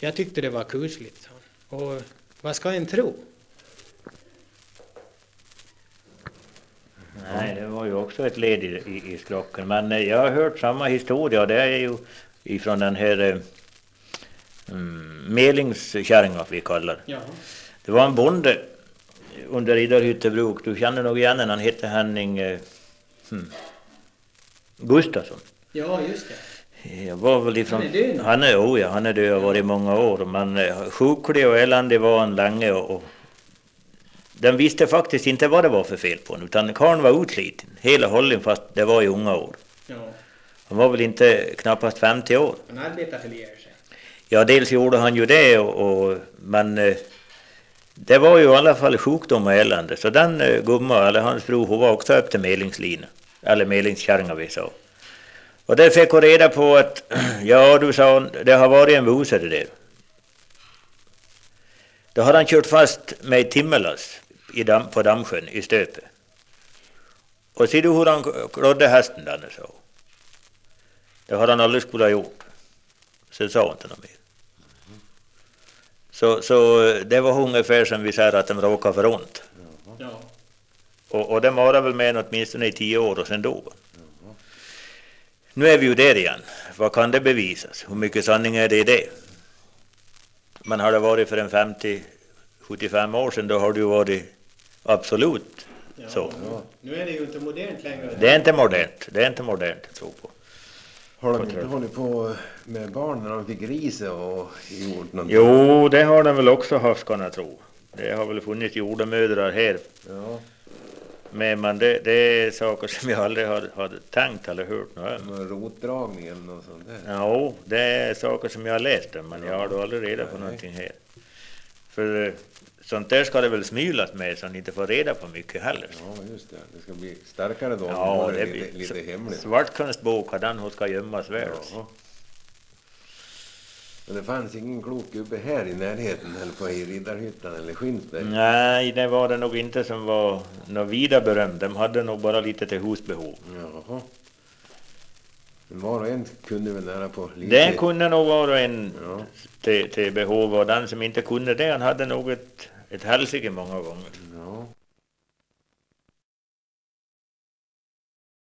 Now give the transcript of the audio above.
Jag tyckte det var kusligt, sa han. Och vad ska en tro? Nej, det var ju också ett led i skrocken. Men jag har hört samma historia. Det är ju ifrån den här Melingskärringa vi kallar. Ja. Det var en bonde under Riddarhyttebruk. Du känner nog igen han hette Henning Gustafsson. Ja, just det. Jag var väl ifrån, Han är död nu. Han är död och varit i många år. Men sjuklig och eländig var han länge och den visste faktiskt inte vad det var för fel på honom, utan karln var utsliten hela hållen fast det var i unga år. Ja. Han var väl inte knappast 50 år. Han arbetar för sig. Ja, dels gjorde han ju det men det var ju i alla fall sjukdom och elände. Så den gumma, eller hans fru, hon var också upp till Melingslina. Eller Melingskärringa vi sa. Och där fick hon reda på att, ja du sa hon, det har varit en busare där. Då hade han kört fast med timmerlass på Dammsjön i Stöpe. Och ser du hur han klodde hästen där, så. Det hade han aldrig skulle ha gjort. Så sa han inte något mer. Så det var ungefär som vi säger att de råkade för ont. Ja. Och det var väl med åtminstone i 10 år och sen dog han. Nu är vi ju där igen. Vad kan det bevisas? Hur mycket sanning är det i det? Men har det varit för en 50-75 år sedan, då har det ju varit absolut så. Ja. Nu är det ju inte modernt längre. Det är inte modernt att tro på. Har de inte hållit på med barn när de fick ris och gjort någonting? Jo, det har de väl också haft, kan jag tro. Det har väl funnits jordemödrar här. Ja. Men det är saker som jag aldrig har tänkt eller hört något om. Någon rotdragning eller något sånt där? Ja, det är saker som jag har läst om, men jag har då aldrig reda på någonting här. För sånt där ska det väl smylas med så att ni inte får reda på mycket heller. Ja, just det. Det ska bli starkare då. Ja, det det blir blir lite hemligt. Svartkonstbok har den hon ska gömmas väl. Ja. Men det fanns ingen klok gubbe här i närheten eller på i Riddarhyttan eller Skinsberg? Nej, det var det nog inte som var något vida berömt. De hade nog bara lite till husbehov. Jaha. Men var och en kunde väl nära på lite? Det kunde nog var och en till behov, och den som inte kunde det, han hade nog ett hälsike många gånger. Ja.